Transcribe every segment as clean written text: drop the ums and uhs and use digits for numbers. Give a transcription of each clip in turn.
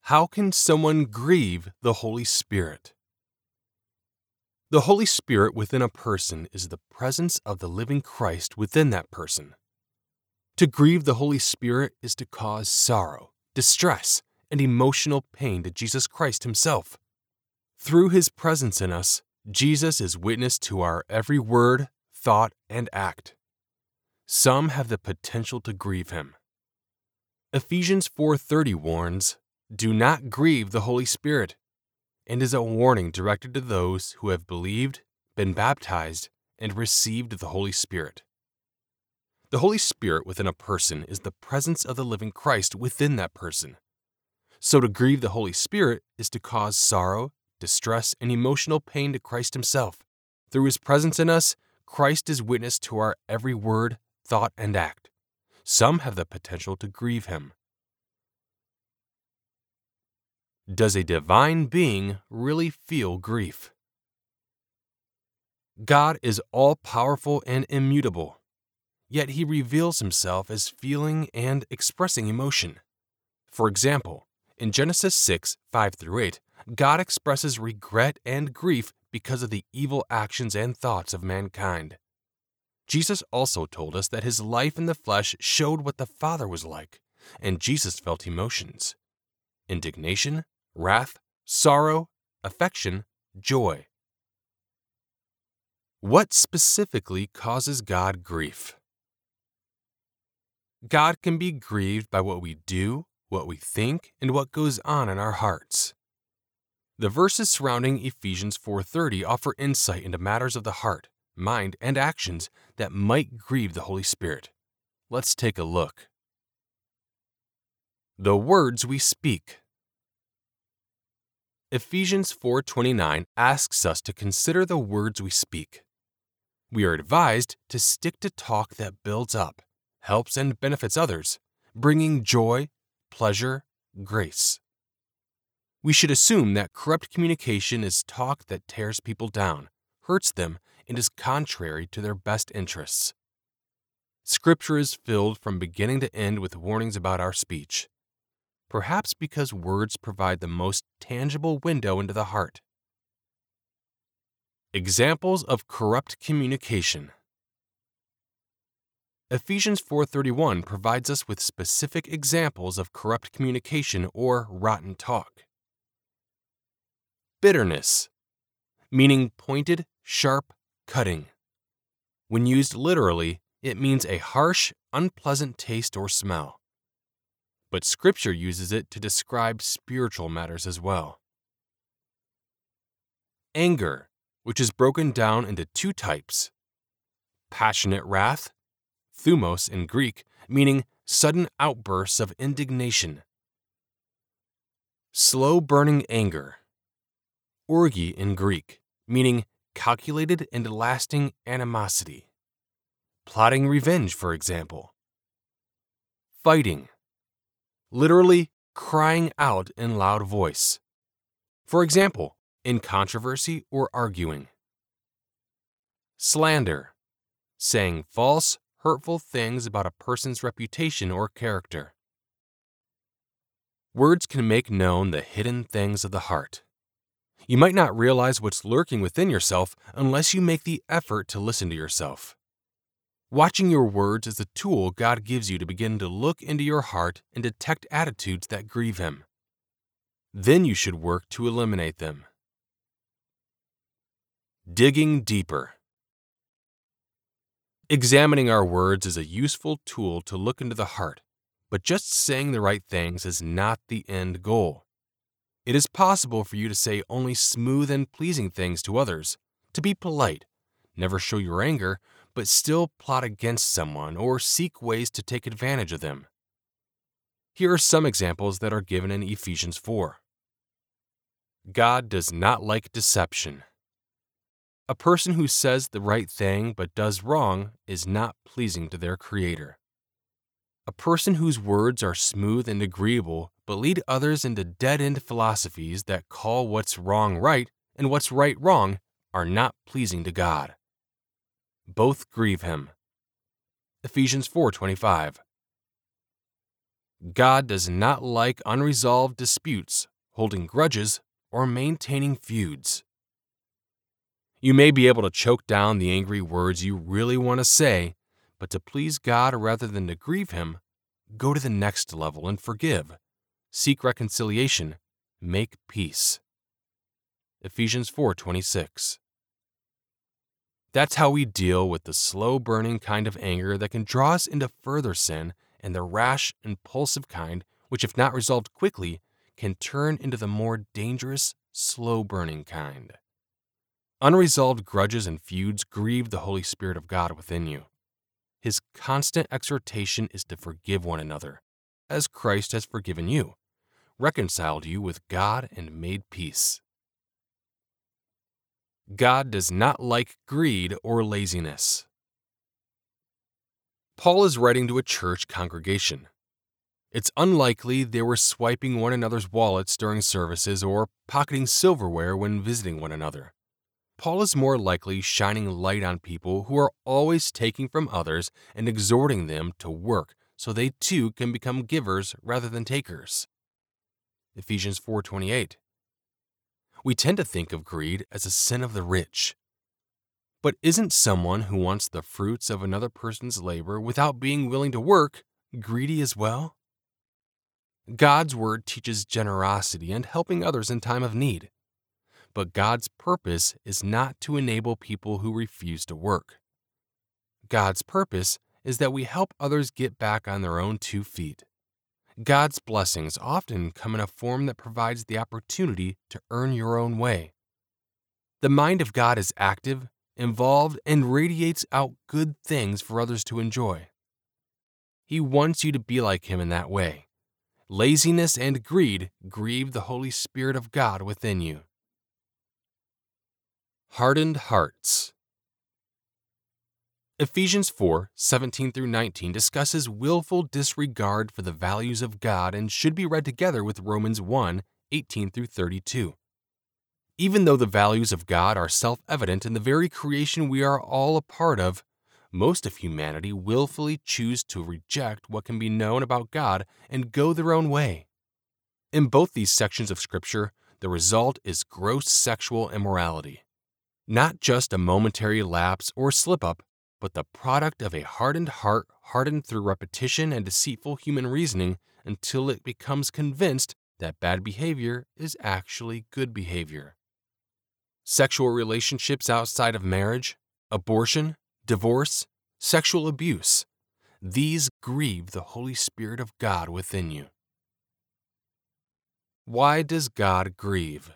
How can someone grieve the Holy Spirit? The Holy Spirit within a person is the presence of the living Christ within that person. To grieve the Holy Spirit is to cause sorrow, distress, and emotional pain to Jesus Christ himself. Through his presence in us, Jesus is witness to our every word, thought, and act. Some have the potential to grieve him. Ephesians 4:30 warns, "Do not grieve the Holy Spirit," and is a warning directed to those who have believed, been baptized, and received the Holy Spirit. The Holy Spirit within a person is the presence of the living Christ within that person. So to grieve the Holy Spirit is to cause sorrow, distress, and emotional pain to Christ himself. Through his presence in us, Christ is witness to our every word, thought, and act. Some have the potential to grieve him. Does a divine being really feel grief? God is all-powerful and immutable, yet he reveals himself as feeling and expressing emotion. For example, in Genesis 6:5-8, God expresses regret and grief because of the evil actions and thoughts of mankind. Jesus also told us that his life in the flesh showed what the Father was like, and Jesus felt emotions: indignation, wrath, sorrow, affection, joy. What specifically causes God grief? God can be grieved by what we do, what we think, and what goes on in our hearts. The verses surrounding Ephesians 4:30 offer insight into matters of the heart, mind, and actions that might grieve the Holy Spirit. Let's take a look. The words we speak. Ephesians 4:29 asks us to consider the words we speak. We are advised to stick to talk that builds up, helps, and benefits others, bringing joy, pleasure, grace. We should assume that corrupt communication is talk that tears people down, hurts them, and is contrary to their best interests. Scripture is filled from beginning to end with warnings about our speech, perhaps because words provide the most tangible window into the heart. Examples of corrupt communication. Ephesians 4:31 provides us with specific examples of corrupt communication or rotten talk. Bitterness, meaning pointed, sharp, cutting. When used literally, it means a harsh, unpleasant taste or smell. But Scripture uses it to describe spiritual matters as well. Anger, which is broken down into two types: passionate wrath, thumos in Greek, meaning sudden outbursts of indignation; slow-burning anger, orgy in Greek, meaning calculated and lasting animosity; plotting revenge, for example. Fighting, literally crying out in loud voice. For example, in controversy or arguing. Slander, saying false, hurtful things about a person's reputation or character. Words can make known the hidden things of the heart. You might not realize what's lurking within yourself unless you make the effort to listen to yourself. Watching your words is a tool God gives you to begin to look into your heart and detect attitudes that grieve him. Then you should work to eliminate them. Digging deeper. Examining our words is a useful tool to look into the heart, but just saying the right things is not the end goal. It is possible for you to say only smooth and pleasing things to others, to be polite, never show your anger, but still plot against someone or seek ways to take advantage of them. Here are some examples that are given in Ephesians 4. God does not like deception. A person who says the right thing but does wrong is not pleasing to their Creator. A person whose words are smooth and agreeable but lead others into dead-end philosophies that call what's wrong right and what's right wrong are not pleasing to God. Both grieve him. Ephesians 4:25. God does not like unresolved disputes, holding grudges, or maintaining feuds. You may be able to choke down the angry words you really want to say, but to please God rather than to grieve Him, go to the next level and forgive. Seek reconciliation. Make peace. Ephesians 4:26. That's how we deal with the slow-burning kind of anger that can draw us into further sin, and the rash, impulsive kind, which if not resolved quickly, can turn into the more dangerous, slow-burning kind. Unresolved grudges and feuds grieve the Holy Spirit of God within you. His constant exhortation is to forgive one another, as Christ has forgiven you, reconciled you with God, and made peace. God does not like greed or laziness. Paul is writing to a church congregation. It's unlikely they were swiping one another's wallets during services or pocketing silverware when visiting one another. Paul is more likely shining light on people who are always taking from others and exhorting them to work so they too can become givers rather than takers. Ephesians 4:28. We tend to think of greed as a sin of the rich. But isn't someone who wants the fruits of another person's labor without being willing to work greedy as well? God's word teaches generosity and helping others in time of need. But God's purpose is not to enable people who refuse to work. God's purpose is that we help others get back on their own 2 feet. God's blessings often come in a form that provides the opportunity to earn your own way. The mind of God is active, involved, and radiates out good things for others to enjoy. He wants you to be like Him in that way. Laziness and greed grieve the Holy Spirit of God within you. Hardened hearts. Ephesians 4:17-19 discusses willful disregard for the values of God and should be read together with Romans 1:18-32. Even though the values of God are self-evident in the very creation we are all a part of, most of humanity willfully choose to reject what can be known about God and go their own way. In both these sections of Scripture, the result is gross sexual immorality. Not just a momentary lapse or slip-up, but the product of a hardened heart hardened through repetition and deceitful human reasoning until it becomes convinced that bad behavior is actually good behavior. Sexual relationships outside of marriage, abortion, divorce, sexual abuse, these grieve the Holy Spirit of God within you. Why does God grieve?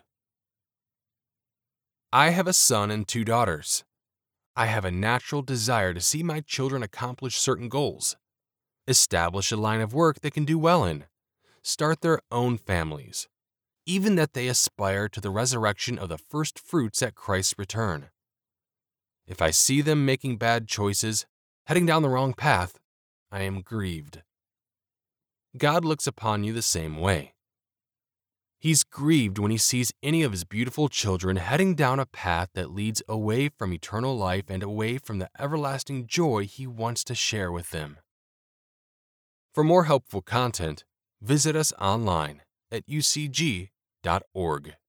I have a son and 2 daughters. I have a natural desire to see my children accomplish certain goals, establish a line of work they can do well in, start their own families, even that they aspire to the resurrection of the first fruits at Christ's return. If I see them making bad choices, heading down the wrong path, I am grieved. God looks upon you the same way. He's grieved when He sees any of His beautiful children heading down a path that leads away from eternal life and away from the everlasting joy He wants to share with them. For more helpful content, visit us online at ucg.org.